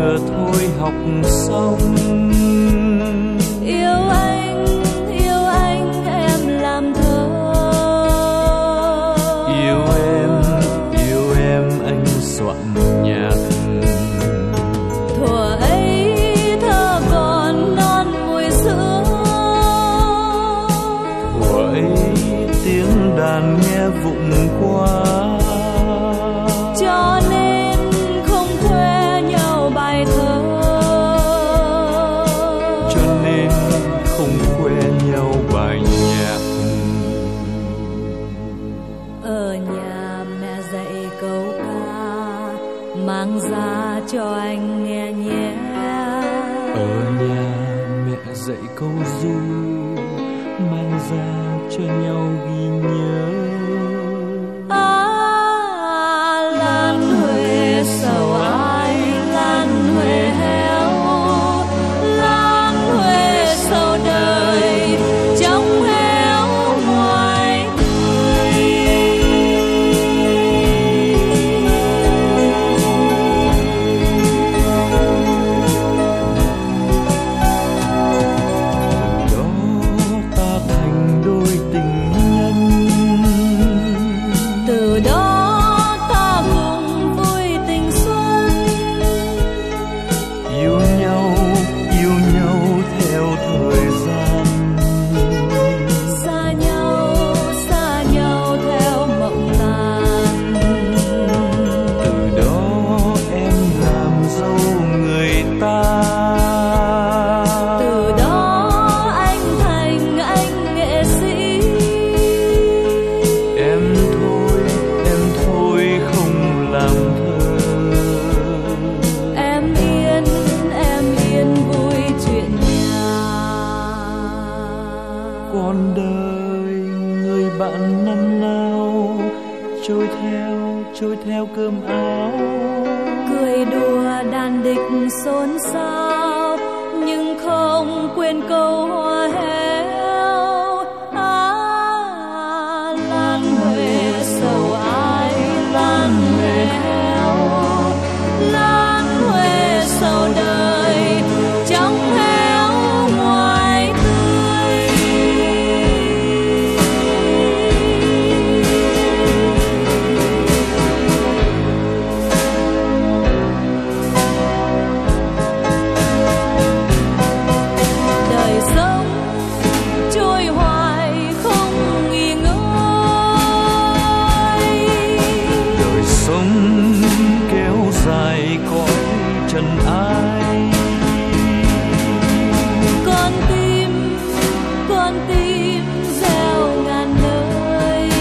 vừa thôi học xong. Yêu anh em làm thơ. Yêu em anh soạn nhạc. Thuở ấy thơ còn non mùi sữa. Thuở ấy tiếng đàn nghe vụng quá. Cho nên không khoe nhau bài thơ. Cho nên không khoe nhau bài nhạc. Ở nhà mẹ dạy câu ca, mang ra cho anh nghe nhé. Ở nhà mẹ dạy câu ru, mang ra cho nhau ghi nhớ. Lan Huệ sầu ai, Lan Huệ héo, Lan Huệ sầu đời trong héo ngoài tươi. Đó ta thành đôi tình nhân. Từ đó ta cùng vui tình xuân. Yêu nhau theo thời gian. Xa nhau theo mộng tàn. Từ đó em làm dâu người ta. Từ đó anh thành anh nghệ sĩ. Em thôi không làm thơ. Em yên vui chuyện nhà. Con đời người bạn năm nào trôi theo cơm áo. Cười đùa đàn địch xôn xao, nhưng không quên câu hoa héo. Lan Huệ sầu ai, Lan Huệ héo, Lan Huệ sầu đời trong héo ngoài tươi. Đời sống trôi hoài không nghỉ ngơi. Đời sống kéo dài cõi trần ai. Con tim gieo ngàn nơi.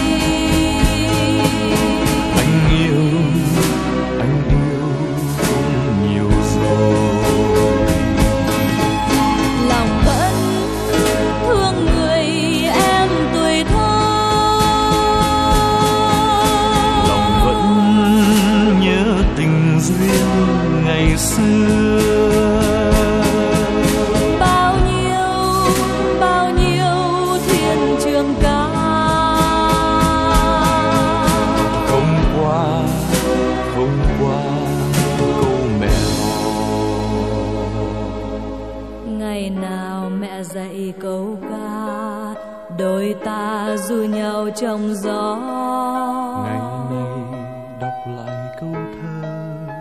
Anh yêu không nhiều rồi. Lòng vẫn thương người em tuổi thơ. Lòng vẫn nhớ tình duyên ngày xưa. Bao nhiêu thiên trường ca. Không qua câu mèo. Ngày nào mẹ dạy câu ca, đôi ta ru nhau trong gió. Ngày nay đọc lại câu thơ,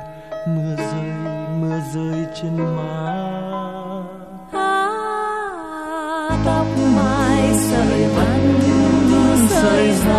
mưa rơi trên má. Tóc mai sợi vân sợi dài.